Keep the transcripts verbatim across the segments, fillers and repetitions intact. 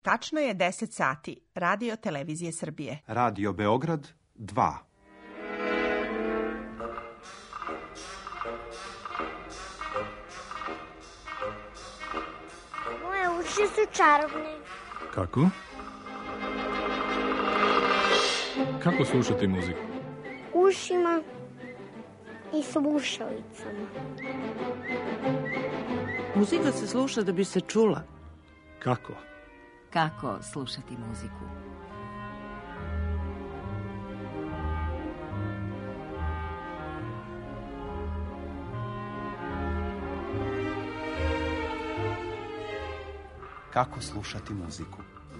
Tačno je deset sati. Radio Televizije Srbije. Radio Beograd dva. Moje uši su čarobne. Kako? Kako slušati muziku? Ušima i slušalicama. Muzika se sluša da bi se čula. Kako? Kako slušati muziku? Kako slušati muziku?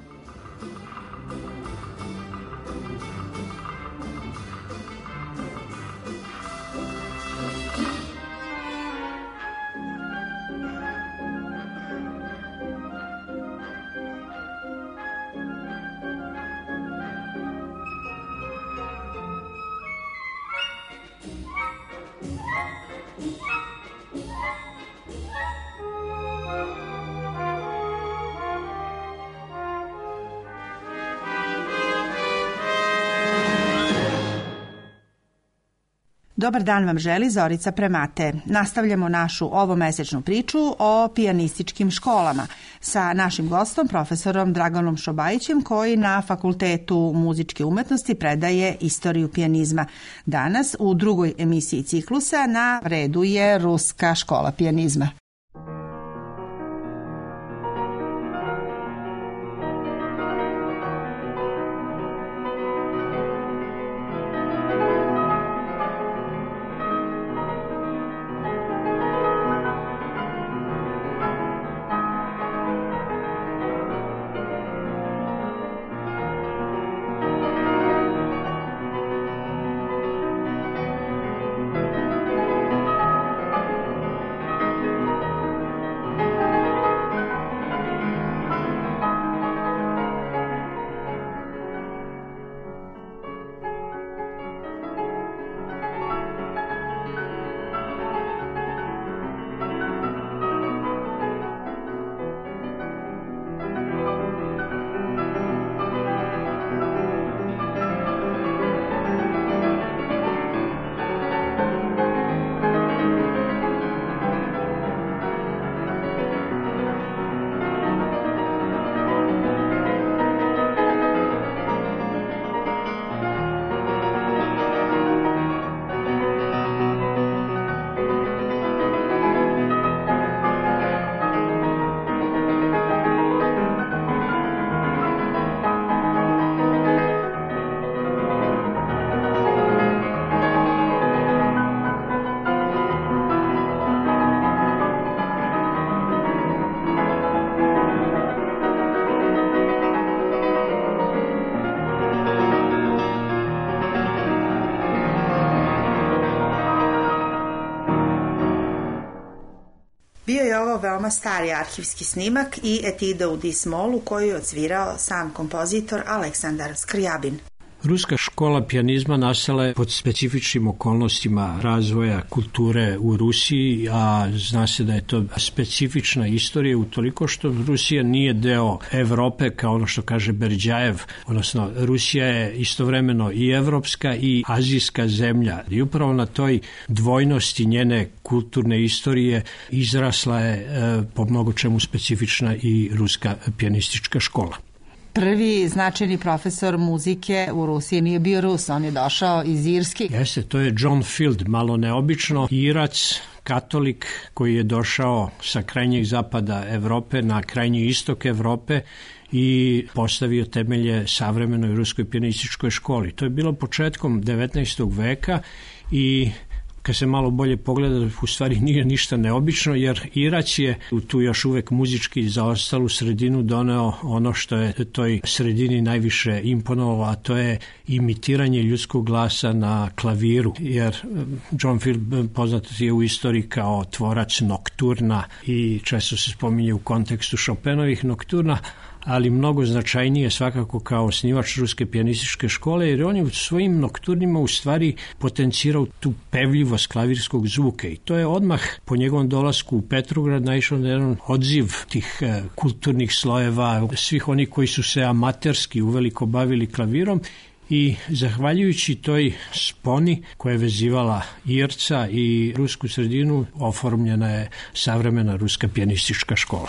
Dobar dan vam želi Zorica Premate. Nastavljamo našu ovomesečnu priču o pijanističkim školama sa našim gostom, profesorom Draganom Šobajićem, koji na Fakultetu muzičke umetnosti predaje istoriju pijanizma. Danas u drugoj emisiji ciklusa na redu je Ruska škola pijanizma. Bio je ovo veoma stari arhivski snimak i etida u dis-molu koju je odsvirao sam kompozitor Aleksandar Skrijabin. Ruska škola pijanizma nastala je pod specifičnim okolnostima razvoja kulture u Rusiji, a zna se da je to specifična istorija utoliko što Rusija nije deo Evrope kao ono što kaže Berdjajev, odnosno Rusija je istovremeno i evropska i azijska zemlja. I upravo na toj dvojnosti njene kulturne istorije izrasla je e, po mnogo čemu specifična i ruska pijanistička škola. Prvi značajni profesor muzike u Rusiji nije bio Rus, on je došao iz Irske. Jeste, to je John Field, malo neobično, Irac, katolik koji je došao sa krajnjeg zapada Evrope na krajnji istok Evrope i postavio temelje savremenoj ruskoj pijanističkoj školi. To je bilo početkom devetnaestog veka i kad se malo bolje pogleda, u stvari nije ništa neobično, jer Irac je u tu još uvek muzički zaostalu sredinu doneo ono što je toj sredini najviše imponovalo, a to je imitiranje ljudskog glasa na klaviru, jer John Field poznat je u istoriji kao tvorac nokturna i često se spominje u kontekstu Chopinovih nokturna, ali mnogo značajnije svakako kao osnivač Ruske pijanističke škole, jer on je u svojim nokturnima u stvari potencirao tu pevljivost klavirskog zvuka i to je odmah po njegovom dolasku u Petrograd naišao na jedan odziv tih e, kulturnih slojeva, svih onih koji su se amaterski uveliko bavili klavirom. I zahvaljujući toj sponi koja je vezivala Irca i rusku sredinu, oformljena je savremena Ruska pijanistička škola.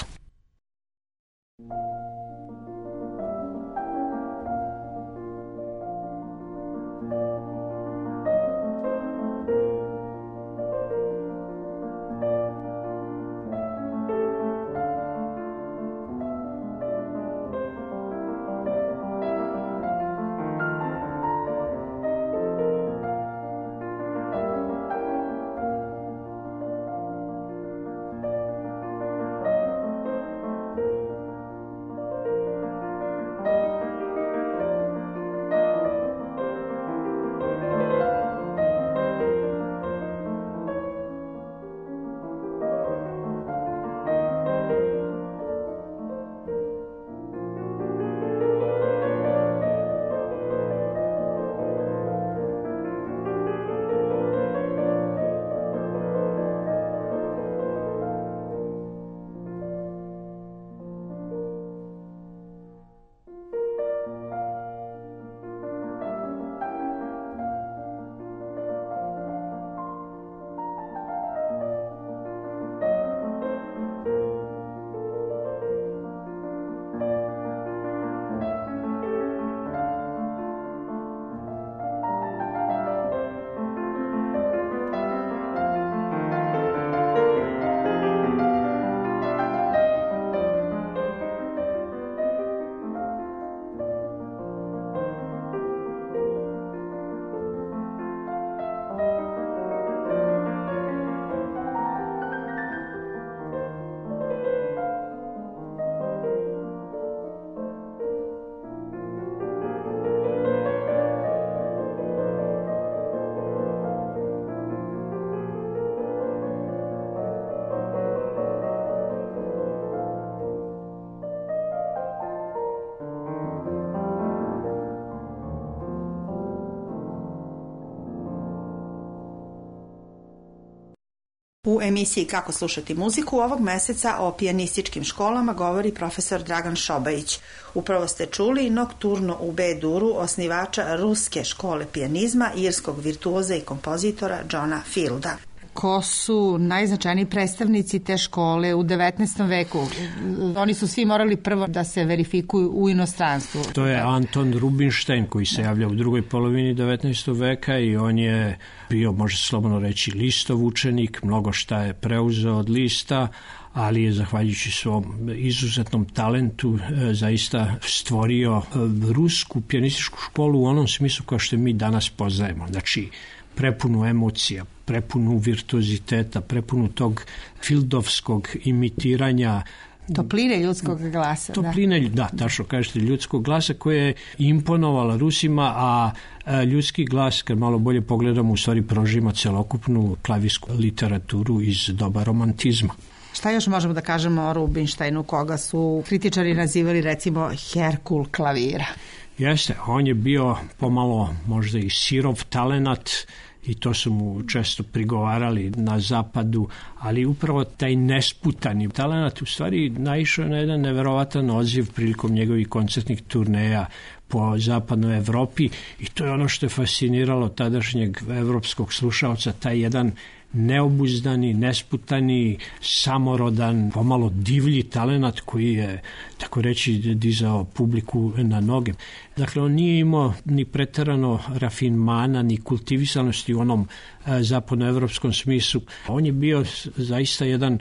U emisiji Kako slušati muziku ovog meseca o pijanističkim školama govori profesor Dragan Šobajić. Upravo ste čuli Nokturno u B-duru osnivača Ruske škole pijanizma, irskog virtuoza i kompozitora Johna Fielda. Ko su najznačajniji predstavnici te škole u devetnaestom veku? Oni su svi morali prvo da se verifikuju u inostranstvu. To je Anton Rubinstein koji se javlja u drugoj polovini devetnaestog veka i on je bio, može se slobodno reći, Listov učenik, mnogo šta je preuzeo od Lista, ali je zahvaljujući svom izuzetnom talentu e, zaista stvorio e, rusku pijanističku školu u onom smislu kao što mi danas poznajemo. Znači, prepunu emocija, prepunu virtuoziteta, prepunu tog fieldovskog imitiranja, topline ljudskog glasa. Topline, da, da tačno kažete, ljudskog glasa koja je imponovala Rusima, a ljudski glas, kad malo bolje pogledamo, u stvari prožima celokupnu klavirsku literaturu iz doba romantizma. Šta još možemo da kažemo o Rubinsteinu, koga su kritičari nazivali recimo Herkul klavira? Jeste, on je bio pomalo možda i sirov talenat i to su mu često prigovarali na zapadu, ali upravo taj nesputani talenat u stvari naišao na jedan neverovatan odziv prilikom njegovih koncertnih turneja po zapadnoj Evropi i to je ono što je fasciniralo tadašnjeg evropskog slušaoca, taj jedan neobuzdani, nesputani, samorodan, pomalo divlji talenat koji je, tako reći, dizao publiku na noge. Dakle, on nije imao ni preterano rafinmana, ni kultivisanosti u onom e, zapadnoevropskom smislu. On je bio zaista jedan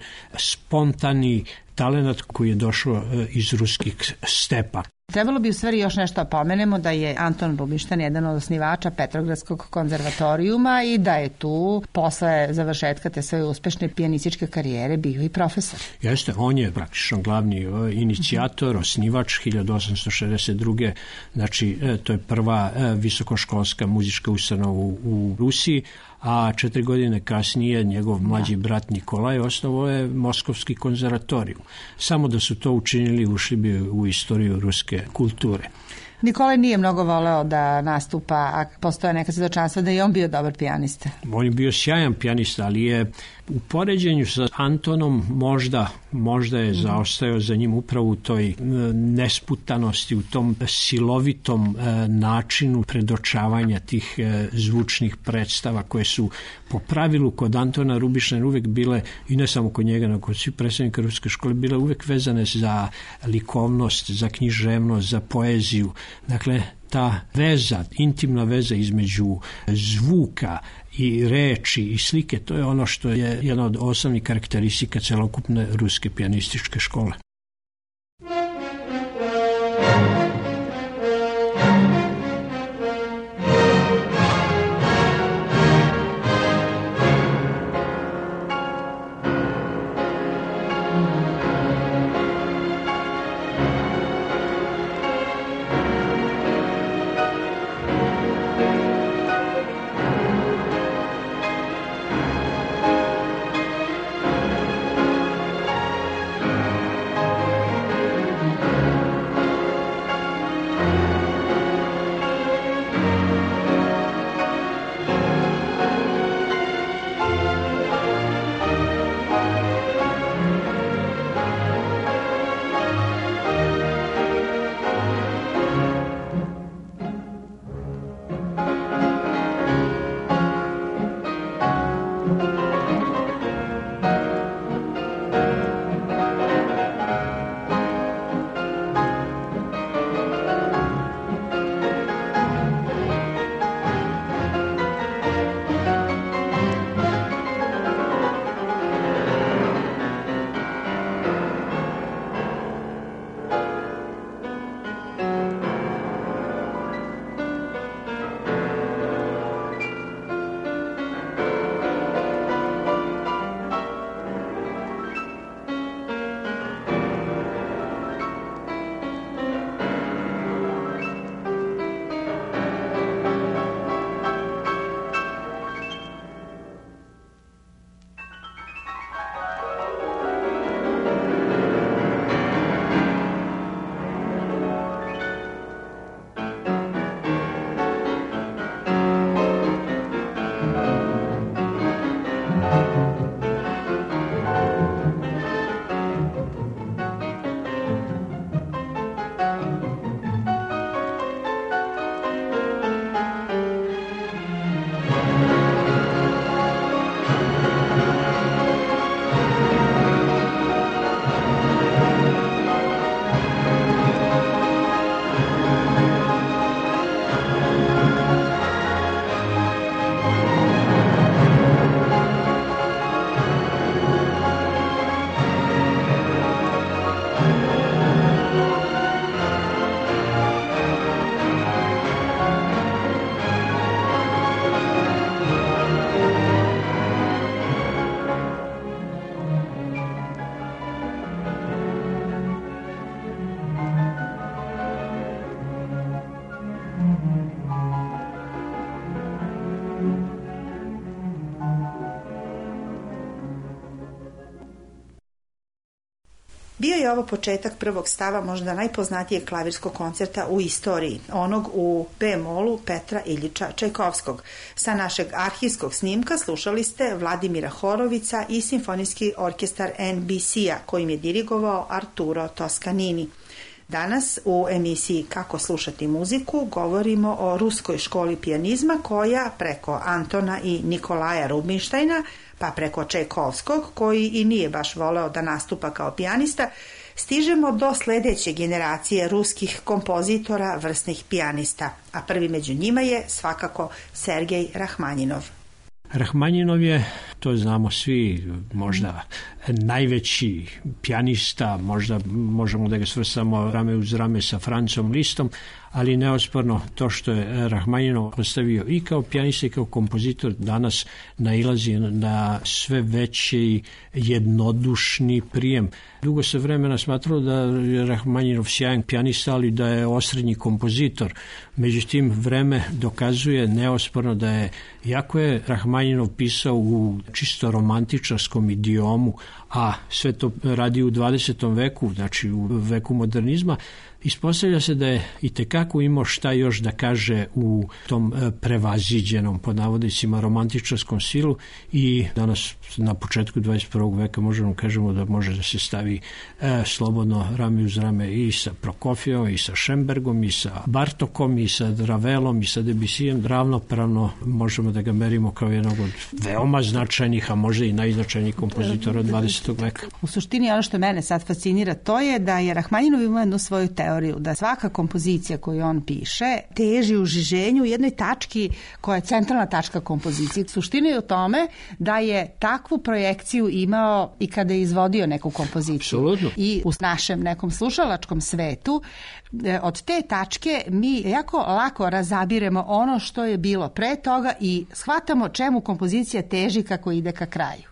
spontani talenat koji je došao e, iz ruskih stepa. Trebalo bi u stvari još nešto pomenemo da je Anton Rubinstein jedan od osnivača Petrogradskog konzervatorijuma i da je tu posle završetka te svoje uspešne pijanističke karijere bio i profesor. Jeste, on je praktično glavni inicijator, osnivač hiljadu osamsto šezdeset druge. Znači, to je prva visokoškolska muzička ustanova u, u Rusiji, a četiri godine kasnije njegov mlađi brat Nikolaj osnovao je Moskovski konzervatorijum. Samo da su to učinili, ušli bi u istoriju ruske kulture. Nikolaj nije mnogo voleo da nastupa, a postoje neka svedočanstva da je on bio dobar pijanista. On je bio sjajan pijanista, ali je u poređenju sa Antonom možda, možda je zaostajao za njim upravo u toj nesputanosti, u tom silovitom načinu predočavanja tih zvučnih predstava koje su po pravilu kod Antona Rubinštajna uvek bile, i ne samo kod njega, nego kod svih predstavnika ruske škole, bile uvek vezane za likovnost, za književnost, za poeziju. Dakle, ta veza, intimna veza između zvuka i reči i slike, to je ono što je jedna od osnovnih karakteristika celokupne ruske pijanističke škole. Bio je ovo početak prvog stava možda najpoznatijeg klavirskog koncerta u istoriji, onog u B-molu Petra Iljiča Čajkovskog. Sa našeg arhivskog snimka slušali ste Vladimira Horovica i Simfonijski orkestar N B C-a kojim je dirigovao Arturo Toscanini. Danas u emisiji Kako slušati muziku govorimo o ruskoj školi pijanizma koja preko Antona i Nikolaja Rubinštajna, pa preko Čajkovskog, koji i nije baš voleo da nastupa kao pijanista, stižemo do sledeće generacije ruskih kompozitora vrsnih pijanista, a prvi među njima je svakako Sergej Rahmanjinov. Rahmanjinov je to znamo svi, možda najveći pijanista, možda možemo da ga svrstamo rame uz rame sa Francom Listom, ali neosporno to što je Rahmaninov postavio i kao pijanista i kao kompozitor danas nailazi na sve veći jednodušni prijem. Dugo se vremena smatralo da je Rahmaninov sjajan pijanista, ali da je osrednji kompozitor. Međutim, vreme dokazuje neosporno da je, jako je Rahmaninov pisao u čisto romantičarskom idiomu, a sve to radi u dvadesetom veku, znači u veku modernizma, ispostavlja se da je i tekako imao šta još da kaže u tom prevaziđenom, pod navodnicima, romantičarskom stilu i danas na početku dvadeset prvog veka možemo kažemo da može da se stavi e, slobodno rame uz rame i sa Prokofjevom, i sa Šembergom, i sa Bartokom, i sa Ravelom, i sa Debisijem. Ravnopravno možemo da ga merimo kao jednog od veoma značajnih, a možda i najznačajnijih kompozitora dvadesetog veka. U suštini ono što mene sad fascinira to je da je Rahmaninov imao jednu svoju teoriju, da svaka kompozicija koju on piše teži u žiženju u jednoj tački koja je centralna tačka kompozicije. Suština je u tome da je takvu projekciju imao i kada je izvodio neku kompoziciju. Apsolutno. I u našem nekom slušalačkom svetu od te tačke mi jako lako razabiremo ono što je bilo pre toga i shvatamo čemu kompozicija teži kako ide ka kraju.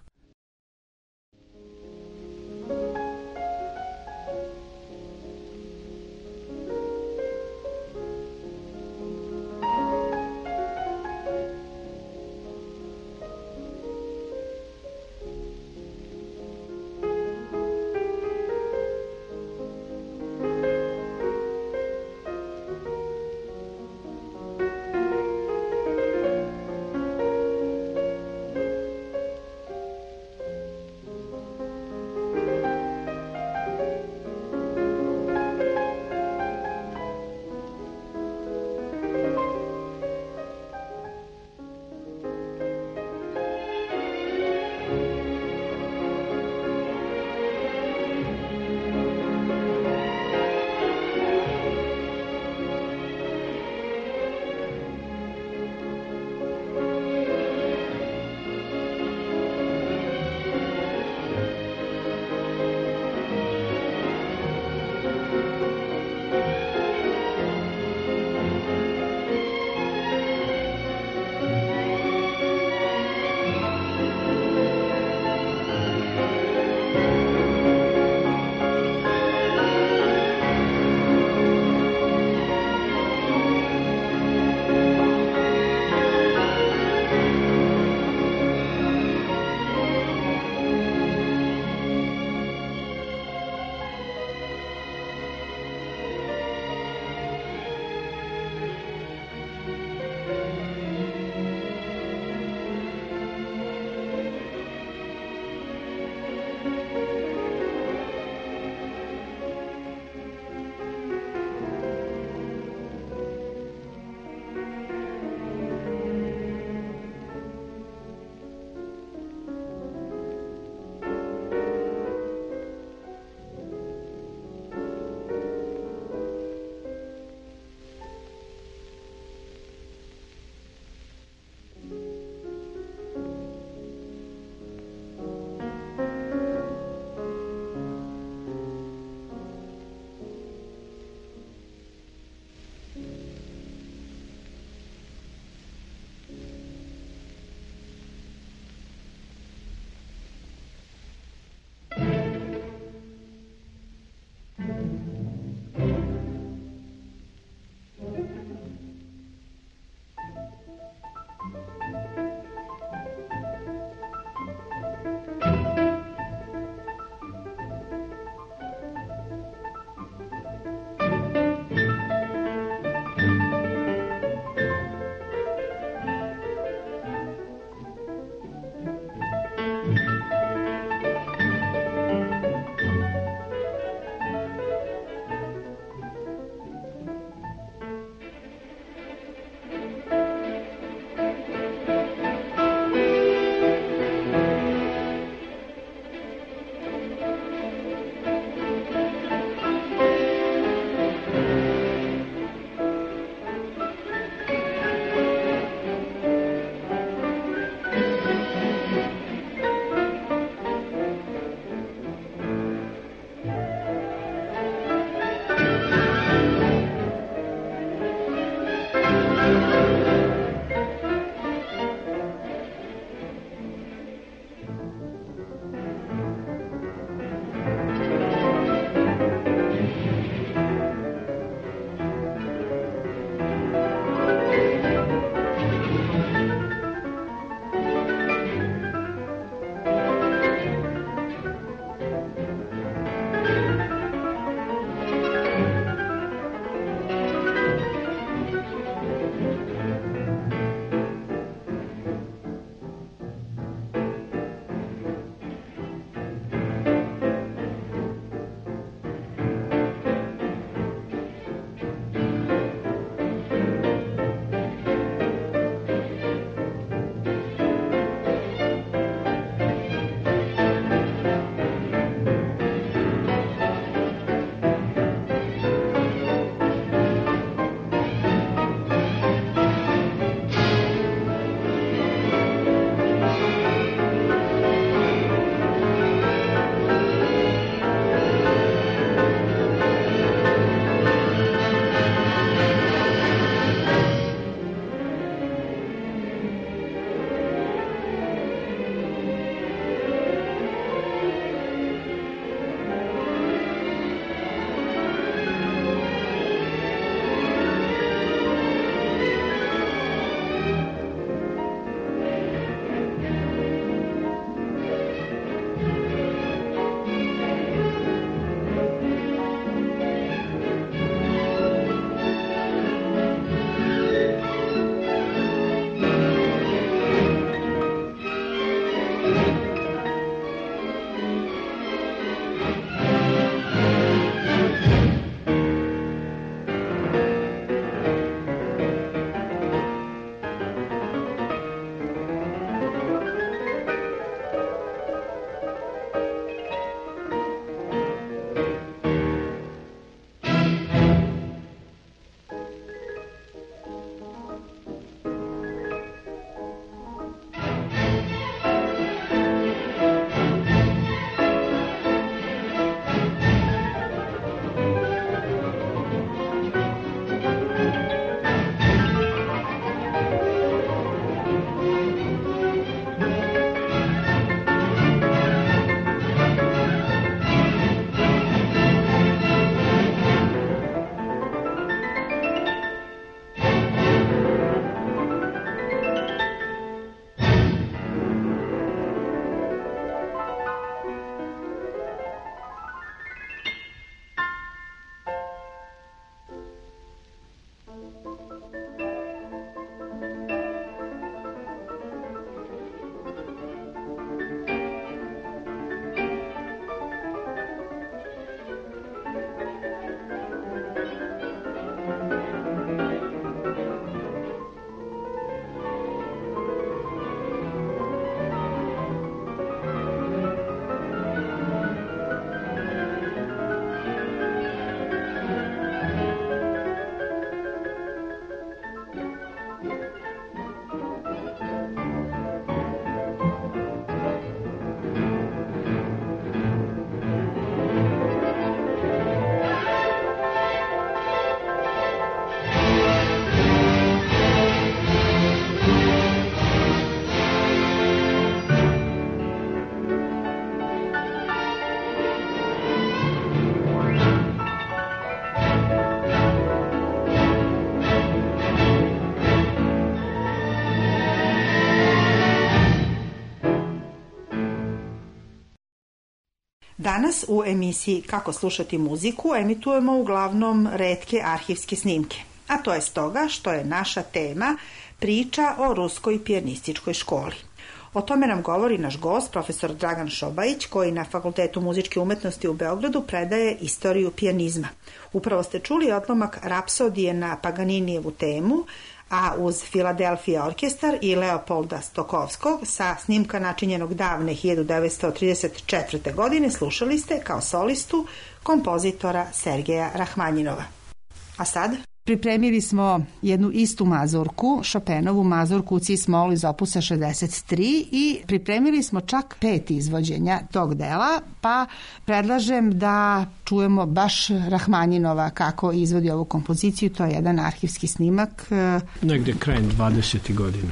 Danas u emisiji Kako slušati muziku emitujemo uglavnom retke arhivske snimke, a to je stoga što je naša tema priča o ruskoj pijanističkoj školi. O tome nam govori naš gost, profesor Dragan Šobajić, koji na Fakultetu muzičke umetnosti u Beogradu predaje istoriju pijanizma. Upravo ste čuli odlomak rapsodije na Paganinijevu temu, a uz Filadelfija orkestar i Leopolda Stokovskog sa snimka načinjenog davne hiljadu devetsto trideset četvrte. godine slušali ste kao solistu kompozitora Sergeja Rahmanjinova. A sad? Pripremili smo jednu istu mazurku, Chopinovu mazurku u cis-molu iz opusa šezdeset tri i pripremili smo čak pet izvođenja tog dela, pa predlažem da čujemo baš Rahmanjinova kako izvodi ovu kompoziciju. To je jedan arhivski snimak. Negde krajem dvadesetih godina.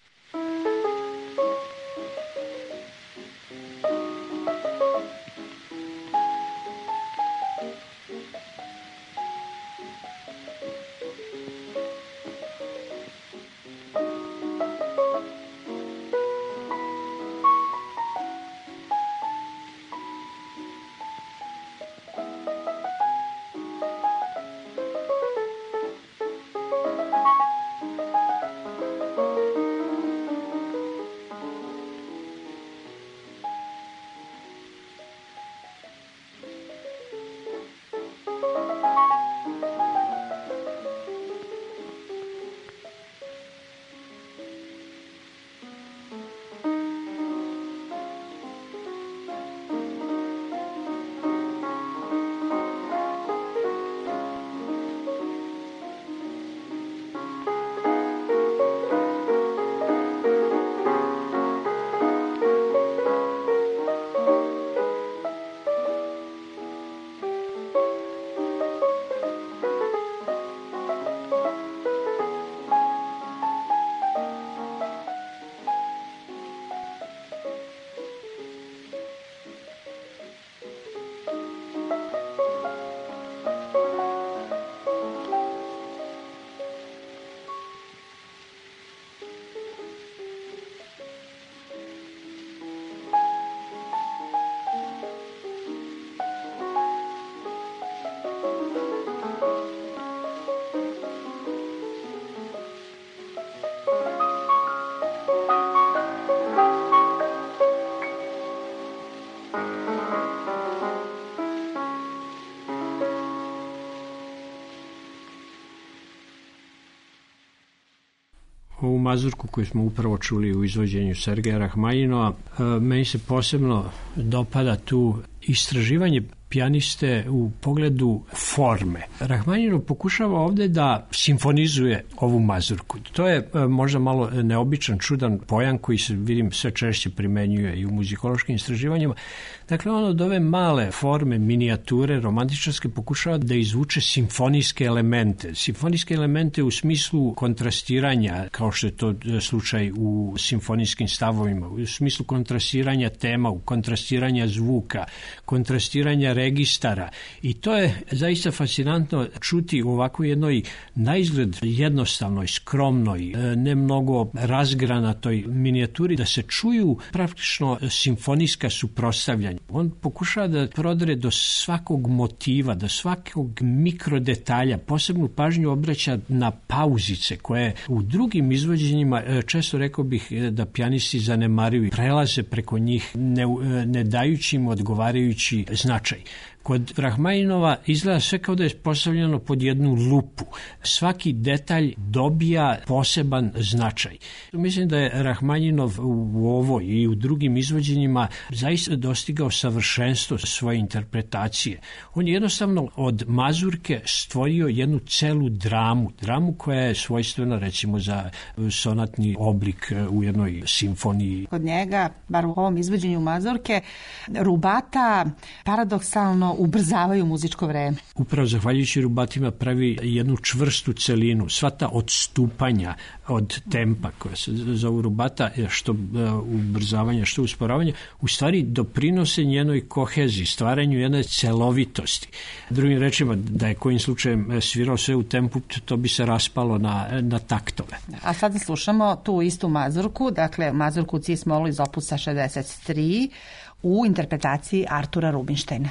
Ovu mazurku koju smo upravo čuli u izvođenju Sergeja Rahmanjinova, meni se posebno dopada tu istraživanje pijaniste u pogledu forme. Rahmanjinov pokušava ovde da simfonizuje ovu mazurku. To je možda malo neobičan, čudan pojam koji se, vidim, sve češće primenjuje i u muzikološkim istraživanjima. Dakle, on od ove male forme, minijature, romantičarske, pokušava da izvuče simfonijske elemente. Simfonijske elemente u smislu kontrastiranja, kao što je to slučaj u simfonijskim stavovima, u smislu kontrastiranja tema, u kontrastiranja zvuka, kontrastiranja registara. I to je zaista fascinantno čuti u ovakvoj jednoj naizgled jednostavnoj, skromnoj, ne mnogo razgranatoj minijaturi, da se čuju praktično simfonijska suprotstavljanja. On pokušava da prodre do svakog motiva, do svakog mikrodetalja, posebnu pažnju obraća na pauzice koje u drugim izvođenjima, često rekao bih da pijanisti zanemaruju, prelaze preko njih ne, ne dajući im odgovarajući značaj. Kod Rahmanjinova izgleda sve kao da je postavljeno pod jednu lupu. Svaki detalj dobija poseban značaj. Mislim da je Rahmanjinov u ovoj i u drugim izvođenjima zaista dostigao savršenstvo svoje interpretacije. On je jednostavno od mazurke stvorio jednu celu dramu. Dramu koja je svojstvena recimo za sonatni oblik u jednoj simfoniji. Kod njega, bar u ovom izvođenju mazurke, rubata paradoksalno ubrzavaju muzičko vreme. Upravo zahvaljujući rubatima pravi jednu čvrstu celinu. Sva ta odstupanja od tempa koja se zovu rubata, što ubrzavanja, što usporavanja, u stvari doprinose njenoj koheziji, stvaranju jedne celovitosti. Drugim rečima, da je kojim slučajem svirao sve u tempu, to bi se raspalo na, na taktove. A sad slušamo tu istu mazurku, dakle mazurku cis-molu iz opusa šezdeset tri u interpretaciji Artura Rubinštajna.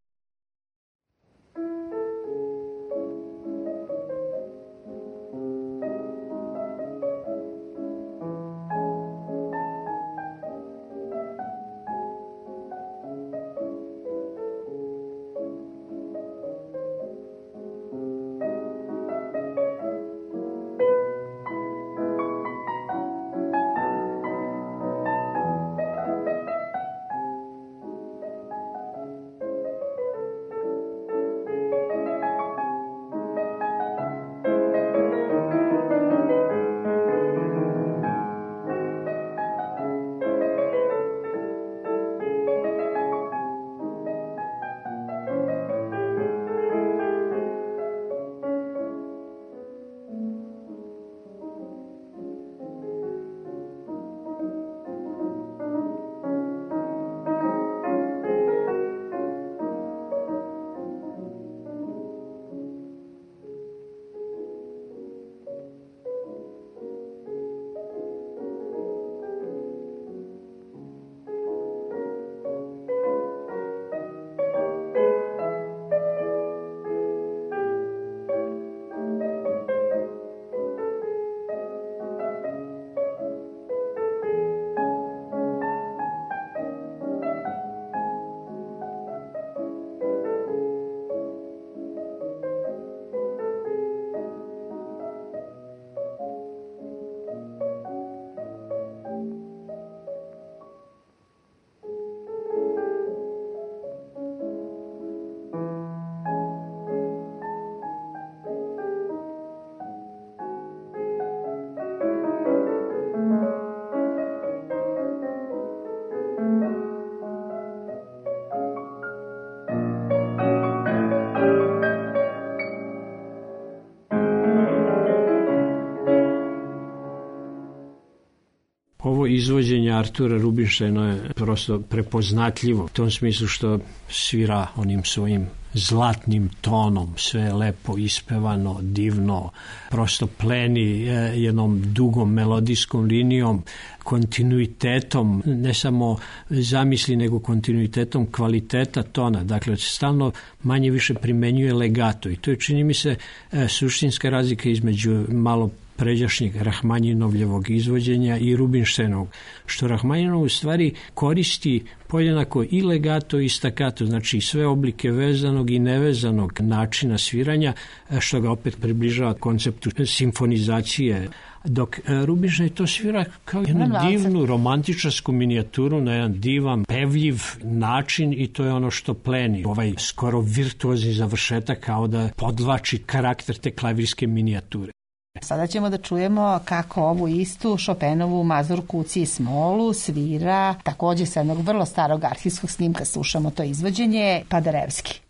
Ovo izvođenje Artura Rubinštajna je prosto prepoznatljivo u tom smislu što svira onim svojim zlatnim tonom, sve je lepo ispevano, divno, prosto pleni jednom dugom melodijskom linijom, kontinuitetom, ne samo zamisli, nego kontinuitetom kvaliteta tona. Dakle, stalno manje više primenjuje legato i to je, čini mi se, suštinska razlika između malo pređašnjeg Rahmanjinovljevog izvođenja i Rubinštajnovog, što Rahmanjinov u stvari koristi podjednako i legato i stakato, znači sve oblike vezanog i nevezanog načina sviranja, što ga opet približava konceptu simfonizacije, dok Rubinštajn to svira kao jednu divnu romantičarsku minijaturu na jedan divan, pevljiv način i to je ono što pleni. Ovaj skoro virtuozni završetak kao da podvlači karakter te klavirske minijature. Sada ćemo da čujemo kako ovu istu Chopinovu mazurku u ci smolu svira, takođe sa jednog vrlo starog arhivskog snimka slušamo to izvođenje, Paderewski.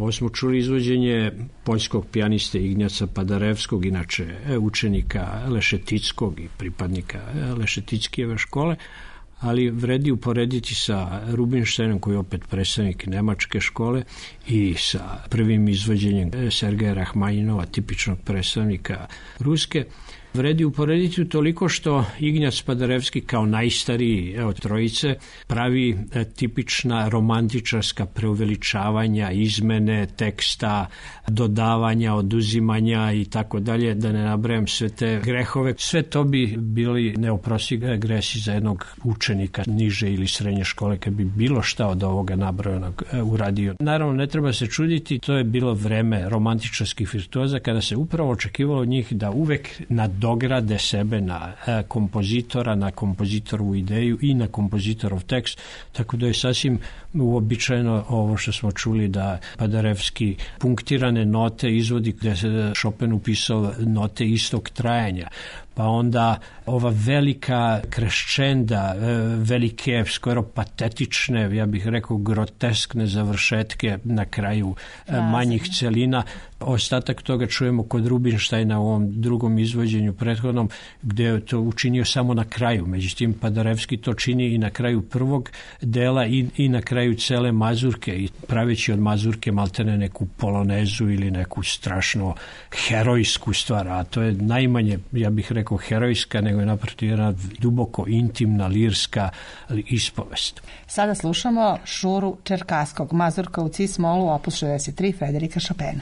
Ovo smo čuli izvođenje poljskog pijaniste Ignjaca Padarevskog, inače učenika Lešetickog i pripadnika Lešetickijeve škole, ali vredi uporediti sa Rubinšteinom, koji je opet predstavnik nemačke škole, i sa prvim izvođenjem Sergeja Rahmanjinova, tipičnog predstavnika ruske. Vredi uporediti utoliko što Ignjac Padarevski kao najstariji od trojice pravi tipična romantičarska preuveličavanja, izmene teksta, dodavanja, oduzimanja i tako dalje, da ne nabrajam sve te grehove. Sve to bi bili neoprostivi gresi za jednog učenika niže ili srednje škole kad bi bilo šta od ovoga nabrojanog uradio. Naravno, ne treba se čuditi, to je bilo vreme romantičarskih virtuoza kada se upravo očekivalo od njih da uvek nad dograde sebe na kompozitora, na kompozitorovu ideju i na kompozitorov tekst, tako da je sasvim uobičajeno ovo što smo čuli da Padarevski punktirane note izvodi gde se Chopin upisao note istog trajanja. Pa onda ova velika kreščenda, velike, skoro patetične, ja bih rekao groteskne završetke na kraju Razne. manjih celina. Ostatak toga čujemo kod Rubinštajna u ovom drugom izvođenju prethodnom, gde je to učinio samo na kraju. Međutim, Padarevski to čini i na kraju prvog dela i, i na kraju cele mazurke, i praveći od mazurke maltene neku polonezu ili neku strašno herojsku stvar, a to je najmanje, ja bih rekao, herojska, nego je naprotiv jedna duboko intimna, lirska ispovest. Sada slušamo Šuru Čerkaskog, mazurka u cis-molu, opus šezdeset tri Frederika Chopina.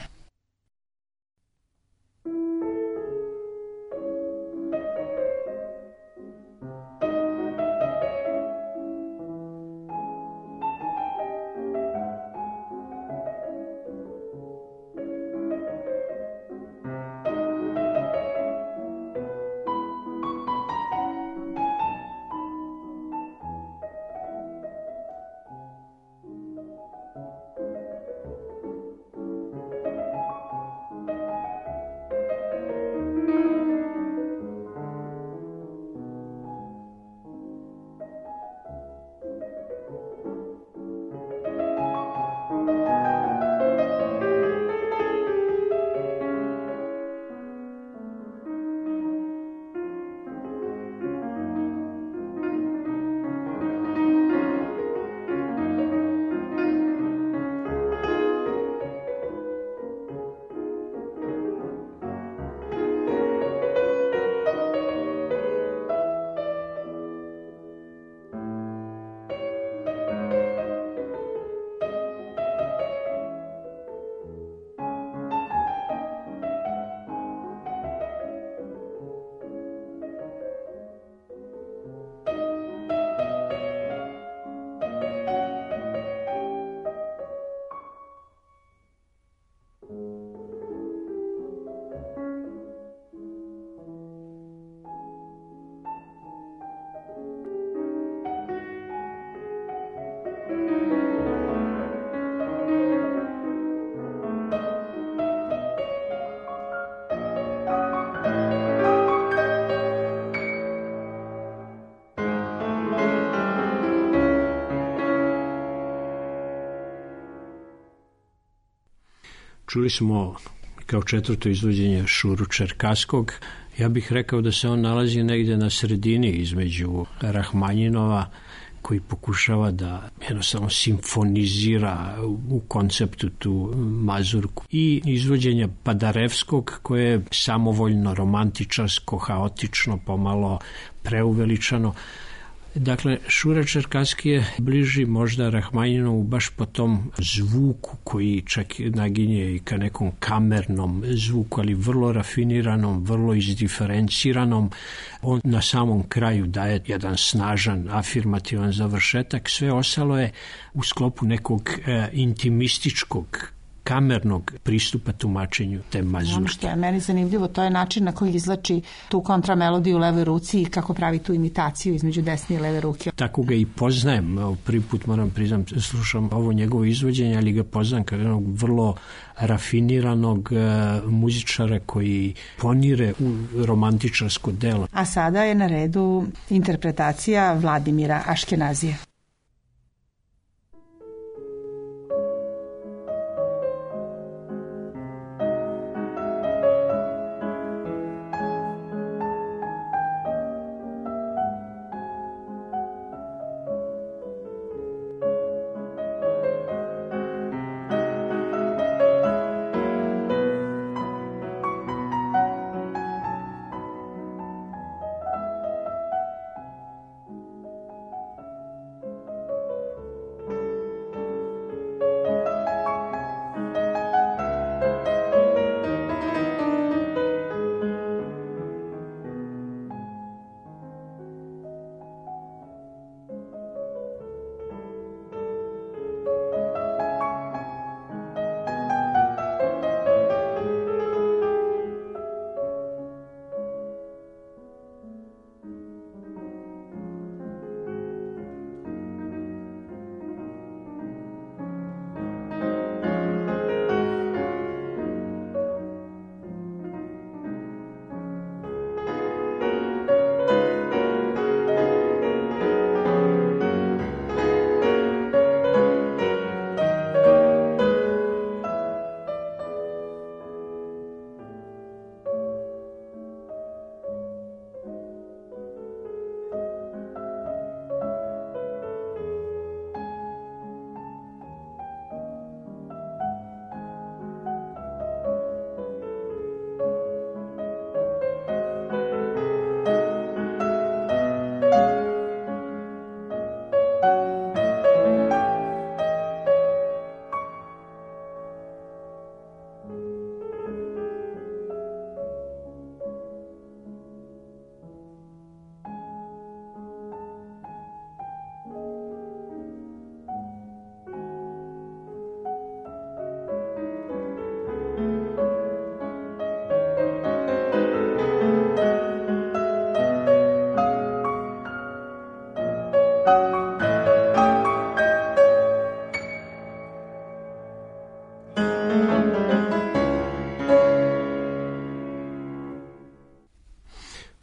Čuli smo kao četvrto izvođenje Šuru Čerkaskog. Ja bih rekao da se on nalazi negde na sredini između Rahmanjinova, koji pokušava da jednostavno simfonizira u konceptu tu mazurku, i izvođenja Padarevskog, koje je samovoljno, romantičarsko, haotično, pomalo preuveličano. Dakle, Šura Čerkaski je bliži možda Rahmanjinovu baš po tom zvuku koji čak naginje i ka nekom kamernom zvuku, ali vrlo rafiniranom, vrlo izdiferenciranom. On na samom kraju daje jedan snažan, afirmativan završetak. Sve ostalo je u sklopu nekog e, intimističkog, kamernog pristupa tumačenju te mazurke. Ono što je meni zanimljivo, to je način na koji izlači tu kontramelodiju u levoj ruci i kako pravi tu imitaciju između desne i leve ruke. Tako ga i poznajem. Prvi put moram priznam, slušam ovo njegovo izvođenje, ali ga poznam kao jednog vrlo rafiniranog uh, muzičara koji ponire u romantičarsko delo. A sada je na redu interpretacija Vladimira Aškenazija.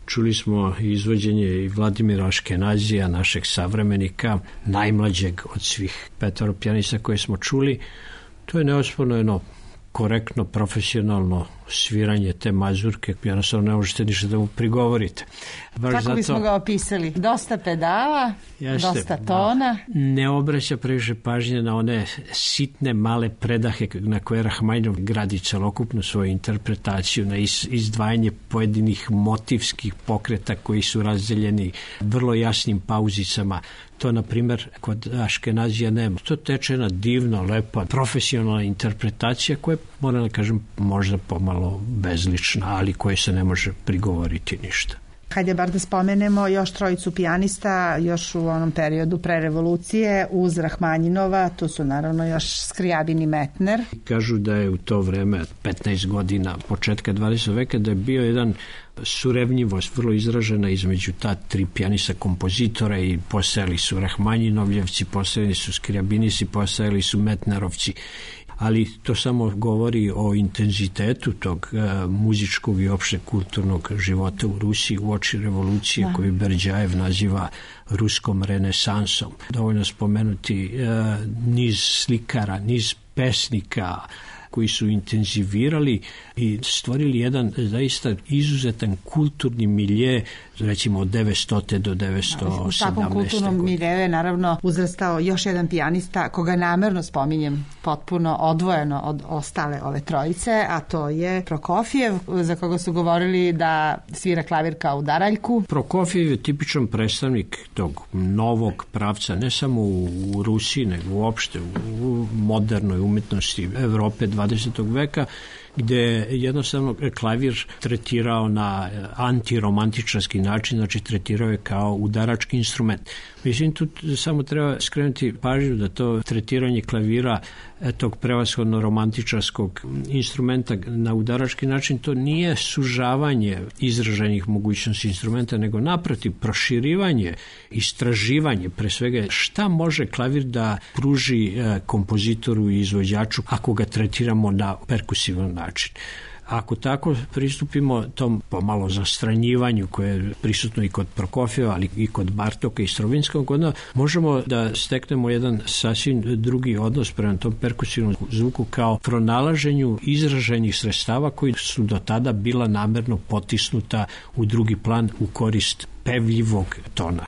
čuli smo izvođenje i Vladimira Aškenazija, našeg savremenika, najmlađeg od svih petoro pijanista koje smo čuli. To je neosporno jedno korektno, profesionalno sviranje te mazurke, jednostavno ne možete ništa da mu prigovorite. Baš Kako zato, bismo ga opisali? Dosta pedala, jeste, dosta tona. Da, ne obraća previše pažnje na one sitne, male predahe na koje Rahmanjinov gradi celokupnu svoju interpretaciju, na iz, izdvajanje pojedinih motivskih pokreta koji su razdeljeni vrlo jasnim pauzicama. To, na primjer, kod Aškenazija nema. To teče jedna divna, lepa, profesionalna interpretacija koja, moram da kažem, možda pomalo bezlična, ali koje se ne može prigovoriti ništa. Hajde bar da spomenemo još trojicu pijanista, još u onom periodu pre revolucije, uz Rahmanjinova, tu su naravno još Skrijabin i Metner. Kažu da je u to vreme, petnaest godina, početka dvadesetog veka, da je bio jedan surevnjivost vrlo izražena između ta tri pijanista kompozitora i postojali su Rahmanjinovljevci, postojali su Skrijabinisi, postojali su Metnerovci. Ali to samo govori o intenzitetu tog uh, muzičkog i opšte kulturnog života u Rusiji uoči revolucije, da, koju Berdjajev naziva ruskom renesansom. Dovoljno spomenuti uh, niz slikara, niz pesnika koji su intenzivirali i stvorili jedan zaista izuzetan kulturni milje, recimo od devetsto. do devetsto sedamnaeste. U takvom kulturnom miljeu je naravno uzrastao još jedan pijanista koga namerno spominjem potpuno odvojeno od ostale ove trojice, a to je Prokofjev, za koga su govorili da svira klavir kao udaraljku. Prokofjev je tipičan predstavnik tog novog pravca, ne samo u Rusiji, nego uopšte u modernoj umetnosti Evrope dvadesetog veka, gde je jednostavno klavir tretirao na antiromantičarski način, znači tretirao je kao udarački instrument. Mislim, tu samo treba skrenuti pažnju da to tretiranje klavira, tog prevashodno romantičarskog instrumenta na udarački način, to nije sužavanje izraženih mogućnosti instrumenta, nego naprotiv, proširivanje, istraživanje, pre svega šta može klavir da pruži kompozitoru i izvođaču ako ga tretiramo na perkusivan način. Ako tako pristupimo tom pomalo zastranjivanju koje je prisutno i kod Prokofjeva, ali i kod Bartoka i Stravinskog, onda možemo da steknemo jedan sasvim drugi odnos prema tom perkusivnom zvuku kao pronalaženju izraženih sredstava koji su do tada bila namerno potisnuta u drugi plan u korist pevljivog tona.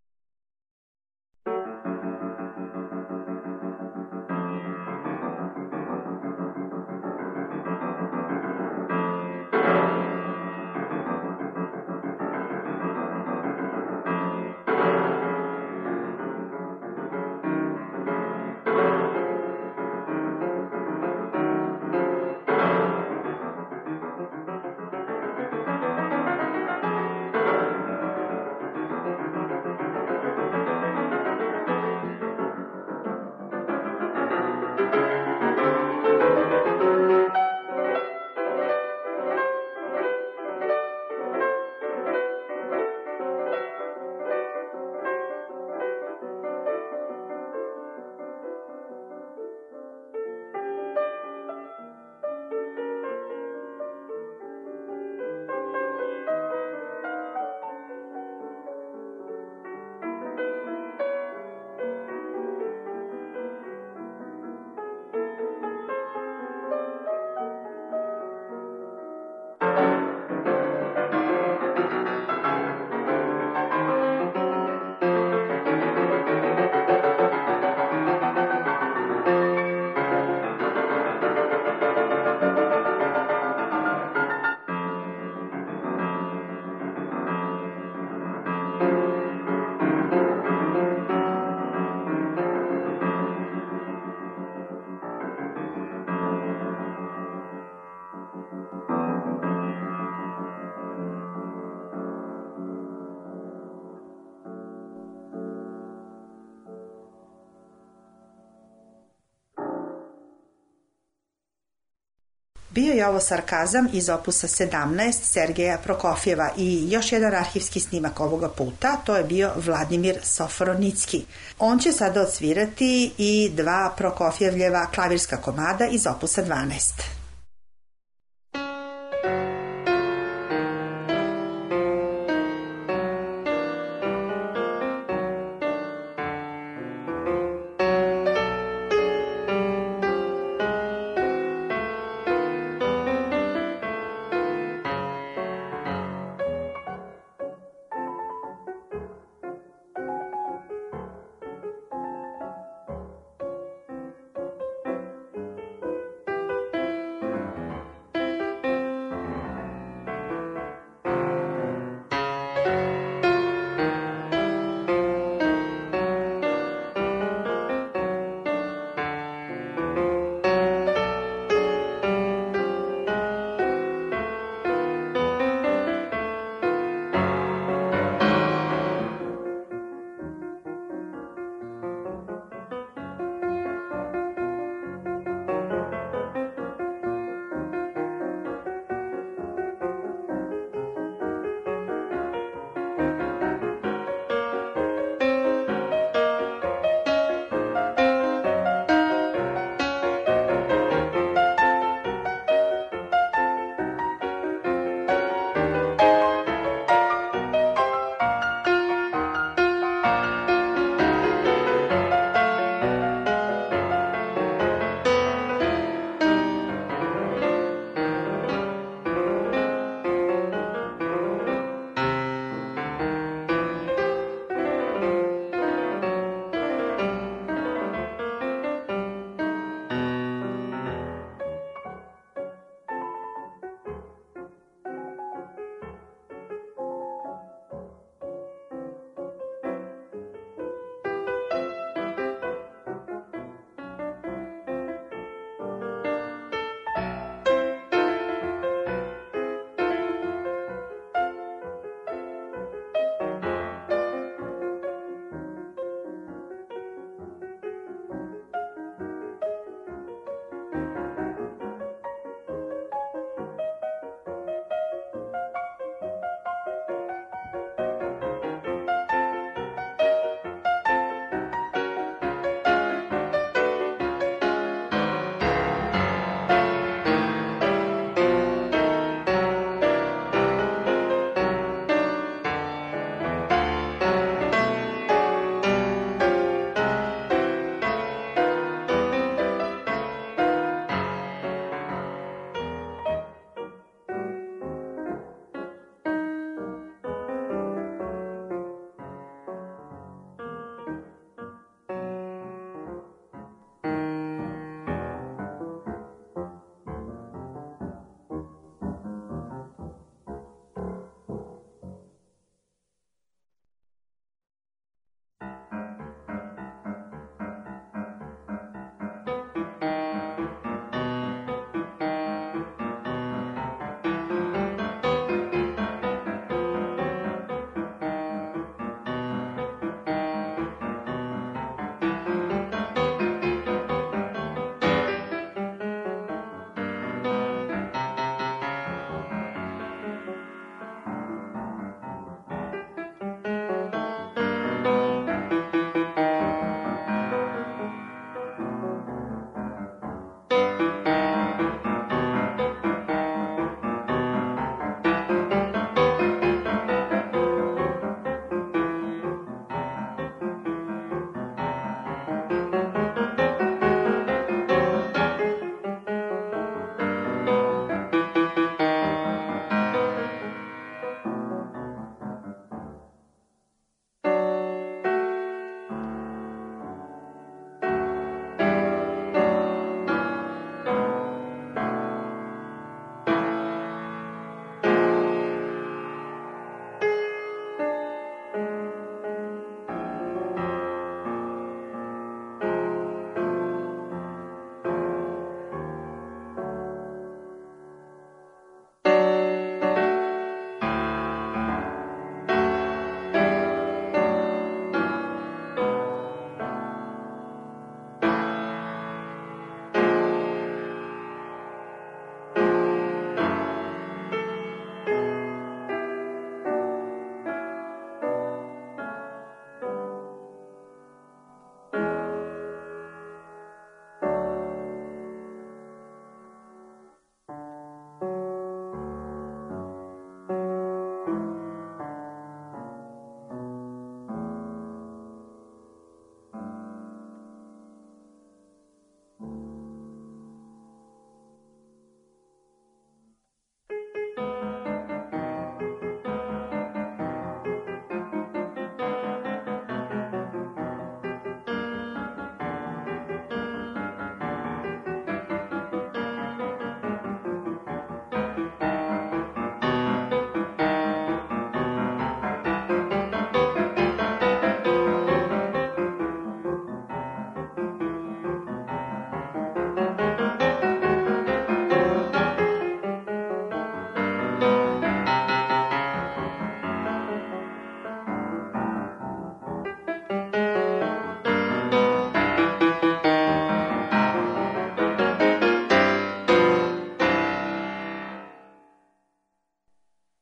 Bio je ovo sarkazam iz opusa sedamnaest Sergeja Prokofjeva i još jedan arhivski snimak ovoga puta, to je bio Vladimir Sofronicki. On će sada odsvirati i dva Prokofjevljeva klavirska komada iz opusa dvanaest.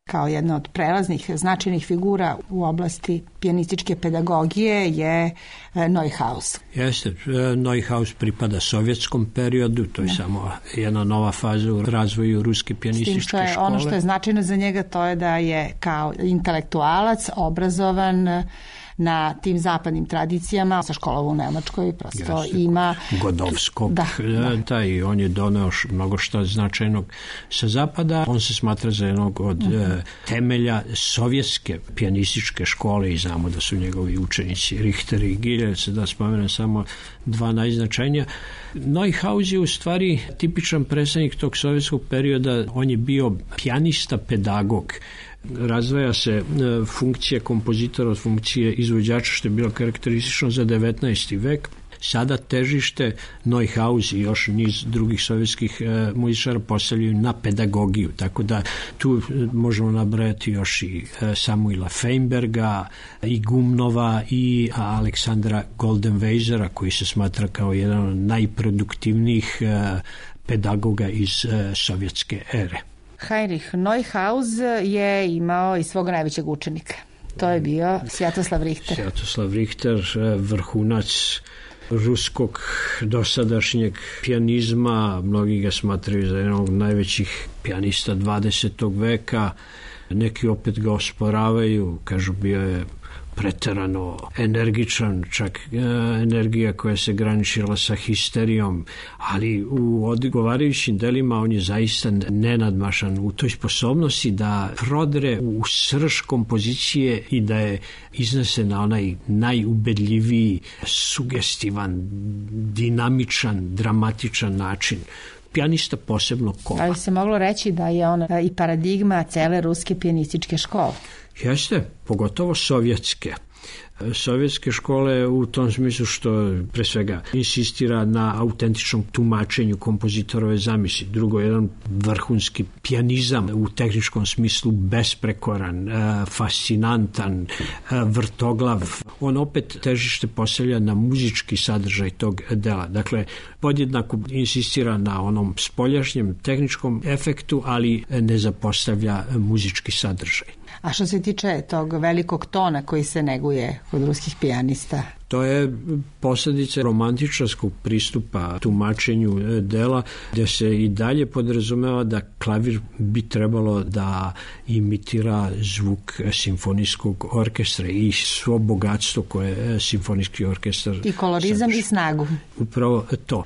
kao jedna od prelaznih značajnih figura u oblasti pijanističke pedagogije je Neuhaus. Jeste, Neuhaus pripada sovjetskom periodu, to je ne. samo jedna nova faza u razvoju ruske pijanističke što je, škole. Ono što je značajno za njega to je da je kao intelektualac obrazovan na tim zapadnim tradicijama, sa školom u Nemačkoj prosto Jeste, ima Godovskog da, da. i on je doneo mnogo šta značajnog sa zapada. On se smatra za jednog od uh-huh. temelja sovjetske pijanističke škole i znamo da su njegovi učenici Richter i Giljec, da spomenem samo dva najznačajnija. Neuhaus je u stvari tipičan predstavnik tog sovjetskog perioda. On je bio pijanista pedagog. Razvaja se funkcija kompozitora od funkcije izvođača, što je bilo karakteristično za devetnaesti vek. Sada težište Neuhaus i još niz drugih sovjetskih e, muzičara postavljaju na pedagogiju, tako da tu možemo nabrajati još i e, Samuila Feinberga, i Gumnova i Aleksandra Goldenweisera, koji se smatra kao jedan od najproduktivnijih e, pedagoga iz e, sovjetske ere. Heinrich Neuhaus je imao i svog najvećeg učenika. To je bio Svjatoslav Richter. Svjatoslav Richter, vrhunac ruskog dosadašnjeg pijanizma. Mnogi ga smatraju za jednog od najvećih pijanista dvadesetog veka. Neki opet ga osporavaju, kažu bio je preterano energičan, čak e, energija koja se graničila sa histerijom, ali u odgovarajućim delima on je zaista nenadmašan u toj sposobnosti da prodre u srž kompozicije i da je iznese na onaj najubedljiviji, sugestivan, dinamičan, dramatičan način. Pijanista posebno kova. Ali se moglo reći da je on i paradigma cele ruske pijanističke škole. Jeste, pogotovo sovjetske. Sovjetske škole u tom smislu što pre svega insistira na autentičnom tumačenju kompozitorove zamisli. Drugo, jedan vrhunski pijanizam u tehničkom smislu besprekoran, fascinantan, vrtoglav. On opet težište postavlja na muzički sadržaj tog dela. Dakle, podjednako insistira na onom spoljašnjem tehničkom efektu, ali ne zapostavlja muzički sadržaj. A što se tiče tog velikog tona koji se neguje kod ruskih pijanista? To je posljedica romantičarskog pristupa tumačenju dela, gde se i dalje podrazumeva da klavir bi trebalo da imitira zvuk simfonijskog orkestra i svo bogatstvo koje simfonijski orkestar i kolorizam sadrži. I snagu. Upravo to.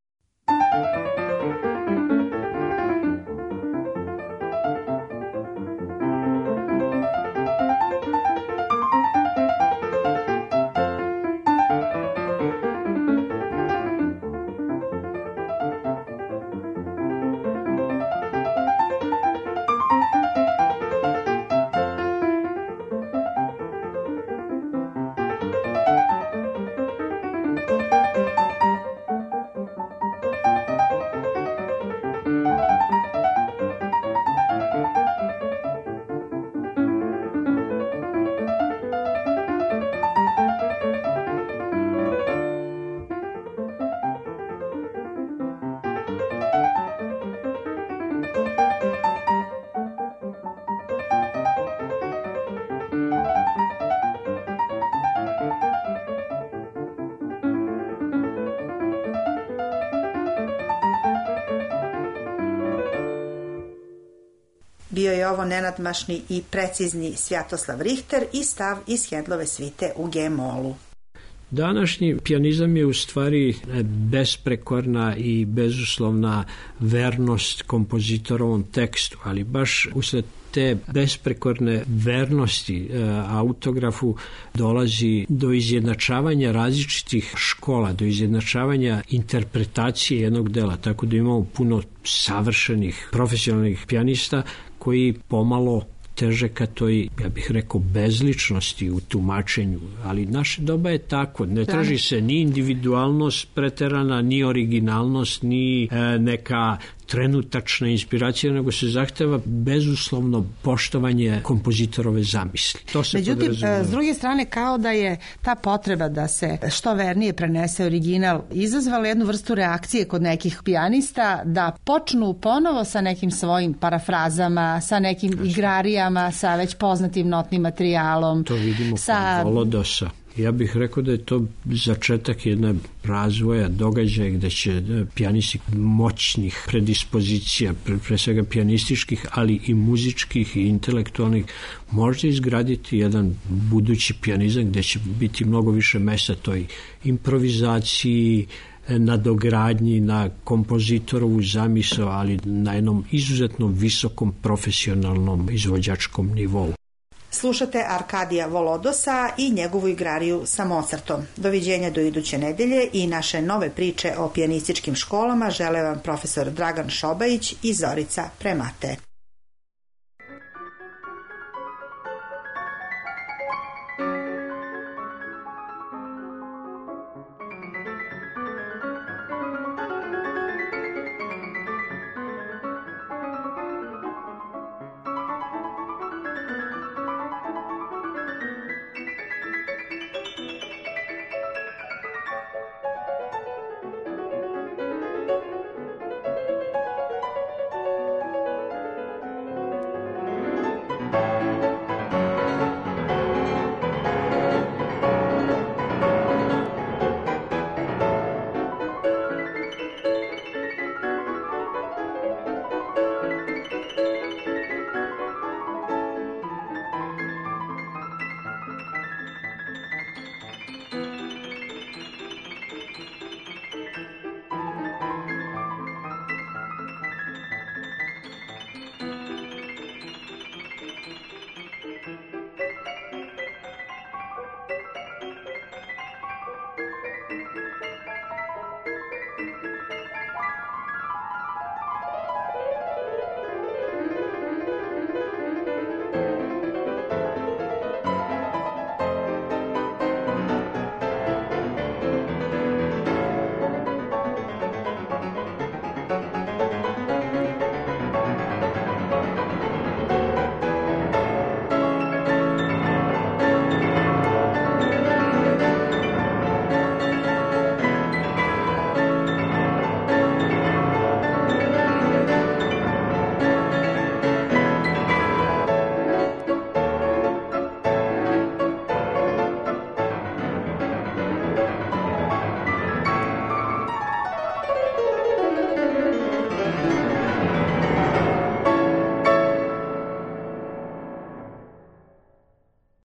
Bio je ovo nenadmašni i precizni Svjatoslav Richter i stav iz Händlove svite u G-molu. Današnji pijanizam je u stvari besprekorna i bezuslovna vernost kompozitorovom tekstu, ali baš usled te besprekorne vernosti e, autografu dolazi do izjednačavanja različitih škola, do izjednačavanja interpretacije jednog dela, tako da imamo puno savršenih profesionalnih pijanista koji pomalo teže ka toj, ja bih rekao, bezličnosti u tumačenju, ali naše doba je tako, ne traži se ni individualnost preterana, ni originalnost, ni e, neka trenutačna inspiracija, nego se zahteva bezuslovno poštovanje kompozitorove zamisli. To se Međutim, podrazumeva. s druge strane, kao da je ta potreba da se što vernije prenese original izazvala jednu vrstu reakcije kod nekih pijanista da počnu ponovo sa nekim svojim parafrazama, sa nekim znači, igrarijama, sa već poznatim notnim materijalom. To vidimo sa... kod Volodosa. Ja bih rekao da je to začetak jedne razvoja događaja gde će pijanisti moćnih predispozicija, pre, pre svega pijanističkih, ali i muzičkih i intelektualnih, možda izgraditi jedan budući pijanizam gde će biti mnogo više mesta toj improvizaciji, na dogradnji, na kompozitorovu zamisao, ali na jednom izuzetno visokom profesionalnom izvođačkom nivou. Slušate Arkadija Volodosa i njegovu igrariju sa Mozartom. Doviđenja do iduće nedelje i naše nove priče o pijanističkim školama žele vam profesor Dragan Šobajić i Zorica Premate.